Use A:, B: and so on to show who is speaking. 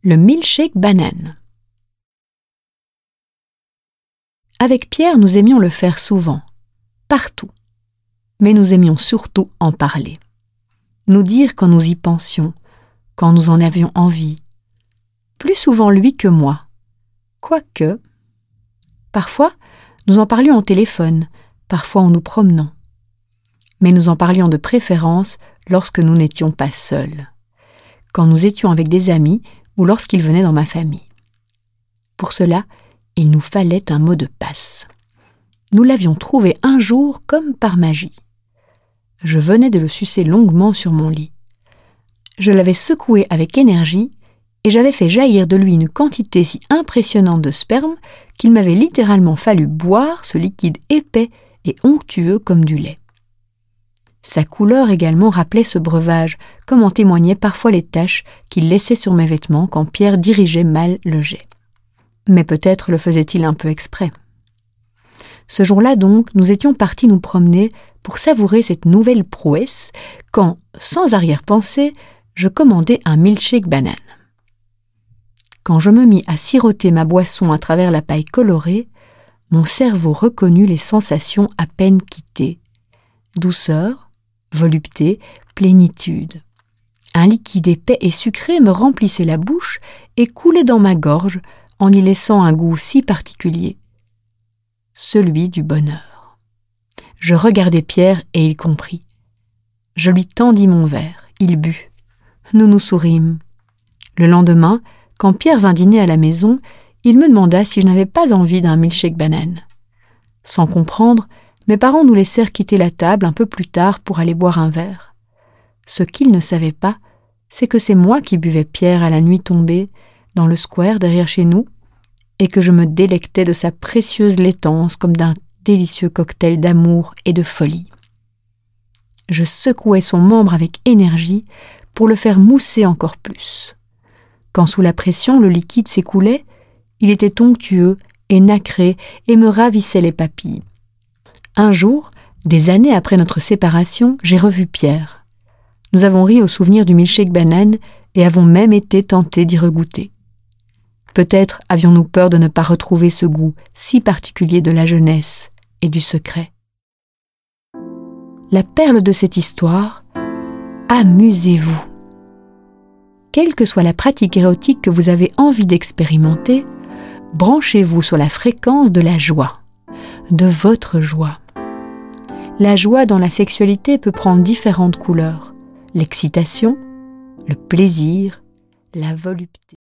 A: Le milkshake banane. Avec Pierre, nous aimions le faire souvent, partout. Mais nous aimions surtout en parler. Nous dire quand nous y pensions, quand nous en avions envie. Plus souvent lui que moi. Quoique, parfois, nous en parlions au téléphone, parfois en nous promenant. Mais nous en parlions de préférence lorsque nous n'étions pas seuls, quand nous étions avec des amis ou lorsqu'ils venaient dans ma famille. Pour cela, il nous fallait un mot de passe. Nous l'avions trouvé un jour comme par magie. Je venais de le sucer longuement sur mon lit. Je l'avais secoué avec énergie et j'avais fait jaillir de lui une quantité si impressionnante de sperme qu'il m'avait littéralement fallu boire ce liquide épais et onctueux comme du lait. Sa couleur également rappelait ce breuvage, comme en témoignaient parfois les taches qu'il laissait sur mes vêtements quand Pierre dirigeait mal le jet. Mais peut-être le faisait-il un peu exprès. Ce jour-là donc, nous étions partis nous promener pour savourer cette nouvelle prouesse quand, sans arrière-pensée, je commandai un milkshake banane. Quand je me mis à siroter ma boisson à travers la paille colorée, mon cerveau reconnut les sensations à peine quittées. Douceur, volupté, plénitude. Un liquide épais et sucré me remplissait la bouche et coulait dans ma gorge en y laissant un goût si particulier. Celui du bonheur. Je regardai Pierre et il comprit. Je lui tendis mon verre, il but. Nous nous sourîmes. Le lendemain, quand Pierre vint dîner à la maison, il me demanda si je n'avais pas envie d'un milkshake banane. Sans comprendre, mes parents nous laissèrent quitter la table un peu plus tard pour aller boire un verre. Ce qu'ils ne savaient pas, c'est que c'est moi qui buvais Pierre à la nuit tombée, dans le square derrière chez nous, et que je me délectais de sa précieuse laitance comme d'un délicieux cocktail d'amour et de folie. Je secouais son membre avec énergie pour le faire mousser encore plus. Quand sous la pression le liquide s'écoulait, il était onctueux et nacré et me ravissait les papilles. Un jour, des années après notre séparation, j'ai revu Pierre. Nous avons ri au souvenir du milkshake banane et avons même été tentés d'y regoûter. Peut-être avions-nous peur de ne pas retrouver ce goût si particulier de la jeunesse et du secret. La perle de cette histoire, amusez-vous. Quelle que soit la pratique érotique que vous avez envie d'expérimenter, branchez-vous sur la fréquence de la joie, de votre joie. La joie dans la sexualité peut prendre différentes couleurs, l'excitation, le plaisir, la volupté.